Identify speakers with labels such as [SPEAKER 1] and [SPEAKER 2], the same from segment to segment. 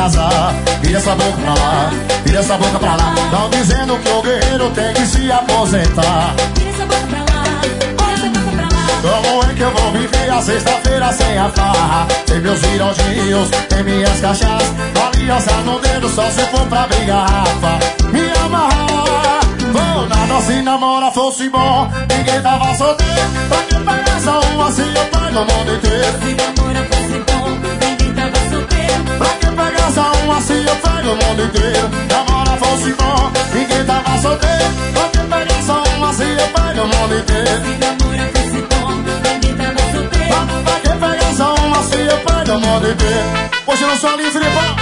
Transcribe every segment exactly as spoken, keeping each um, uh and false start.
[SPEAKER 1] casar. Vira essa boca pra lá, vira essa boca pra lá. Tão dizendo que o guerreiro tem que se aposentar.
[SPEAKER 2] Vira essa boca pra lá, vira essa boca pra lá.
[SPEAKER 1] Como é que eu vou viver a sexta-feira sem a farra? Sem meus virodinhos, sem minhas cachaças, aliança no dedo só se for pra abrir garrafa. Me amarrar, vou nada se namora fosse bom. Ninguém tava solteiro, pra que pegar só um assim eu pego o mundo inteiro.
[SPEAKER 2] Se namora fosse bom, ninguém tava solteiro.
[SPEAKER 1] Pra que pegar só um assim eu pego o mundo inteiro. Namora fosse bom, ninguém tava solteiro. Pra que pegar só um assim eu pego o mundo inteiro.
[SPEAKER 2] Se namora fosse bom, ninguém tava solteiro.
[SPEAKER 1] Pra que pegar só um assim eu pego o mundo inteiro. Hoje eu não sou livre, pô.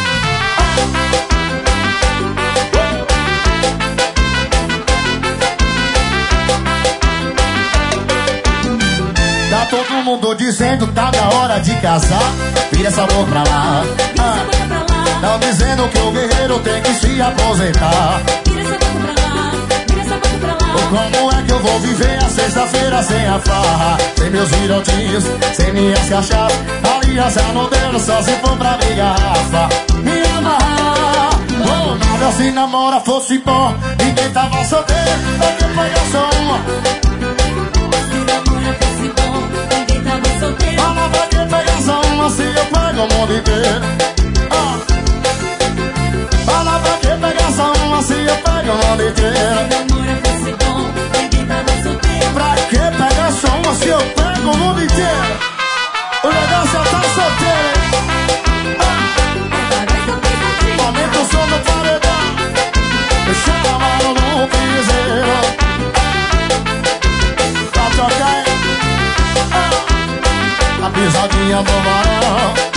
[SPEAKER 1] Tá todo mundo dizendo que tá na hora de casar. Vira essa boca pra lá,
[SPEAKER 2] Vira essa boca pra lá.
[SPEAKER 1] tão dizendo que o guerreiro tem que se aposentar.
[SPEAKER 2] Vira essa boca pra lá, vira essa boca pra lá.
[SPEAKER 1] Como é que eu vou viver a sexta-feira sem a farra? Sem meus virotinhos, sem minhas cachaças, aliança no dedo só se for pra abrir garrafa. Me amarrar, oh, nada se namora fosse bom. Ninguém tava solteiro, pra que pegar só uma?
[SPEAKER 2] Se namora fosse bom, ninguém tava solteiro.
[SPEAKER 1] Fala pra que pegar só uma se eu pego o mundo inteiro. Ah. Fala pra que pegar só uma se eu pego o mundo inteiro.
[SPEAKER 2] Se namora fosse bom, ninguém tava solteiro.
[SPEAKER 1] Pra que pegar só uma se eu pego o mundo inteiro? O negócio é tá solteiro, hein? Ah. Aumenta o som do paredão, chama no piseiro. Pra tocar, hein? Ah. A pisadinha do varão.